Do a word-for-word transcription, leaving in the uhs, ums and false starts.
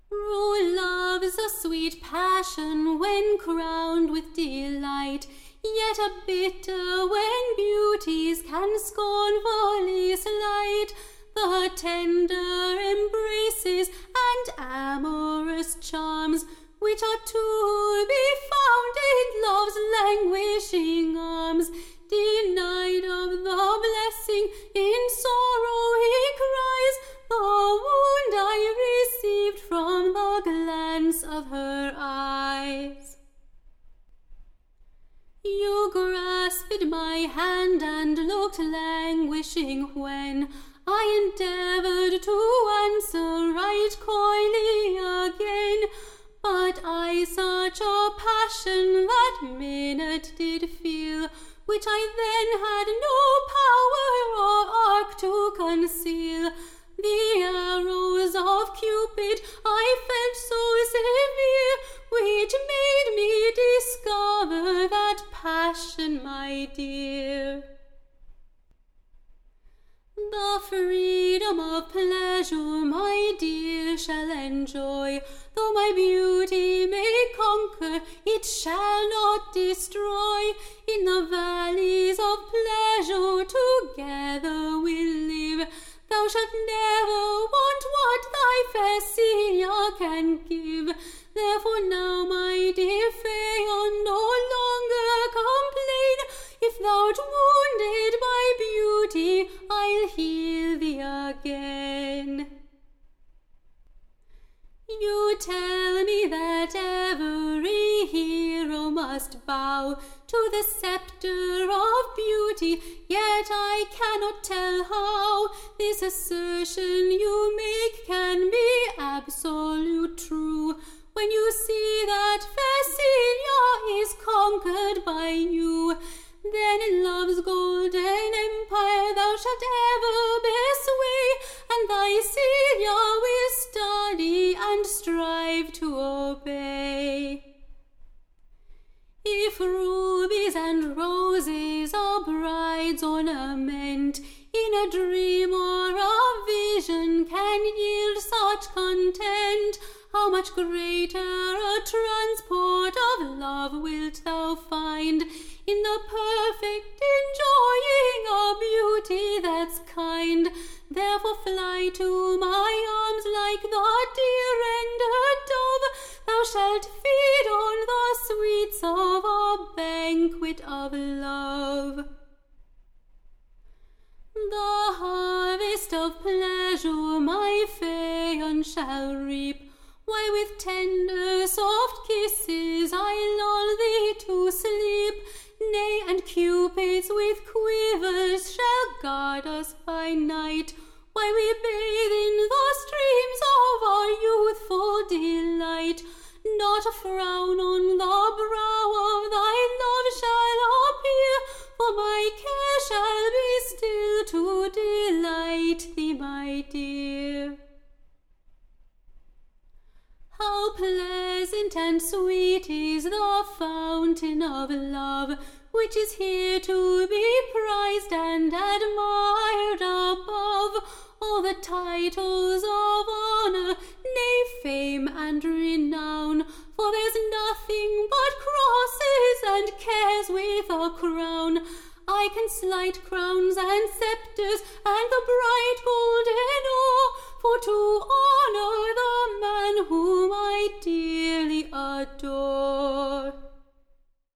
True love's a sweet passion when crowned with delight, yet a bitter when beauties can scornfully slight the tender embraces and amorous charms which are to be found in love's languishing arms. Denied of the blessing, in sorrow he cries, the wound I received from the glance of her eyes. You grasped my hand and looked languishing when I endeavoured to answer right coyly again, but I such a passion that minute did feel, which I then had no power or arc to conceal. The arrows of Cupid I felt so severe, which made me discover that passion, my dear. The freedom of pleasure, my dear, shall enjoy, though my beauty may conquer, it shall not destroy. In the valleys of pleasure together we'll live. Thou shalt never want what thy fair Celia can give. Therefore now, my dear Phaon, no longer complain. If thou'rt wounded by beauty, I'll heal thee again. You tell me that every hero must bow to the sceptre of beauty, yet I cannot tell how this assertion you make can be absolute true, when you see that fair Celia is conquered by you. Then in love's golden empire thou shalt ever bear sway, and thy Celia will study and strive to obey. If rubies and roses are bride's ornament, in a dream or a vision can yield such content, how much greater a transport of love wilt thou find in the perfect enjoying a beauty that's kind. Therefore fly to my arms like the deer-render dove. Thou shalt feed on the sweets of a banquet of love. The harvest of pleasure my Phaon shall reap, why with tender soft kisses I lull thee to sleep. Nay, and Cupids with quivers shall guard us by night, while we bathe in the streams of our youthful delight. Not a frown on the brow of thy love shall appear, for my care shall be still to delight thee, my dear. How pleasant and sweet is the fountain of love, which is here to be prized and admired above all the titles of honour, nay, fame and renown. For there's nothing but crosses and cares with a crown. I can slight crowns and sceptres and the bright golden ore, for to honour the man whom I dearly adore.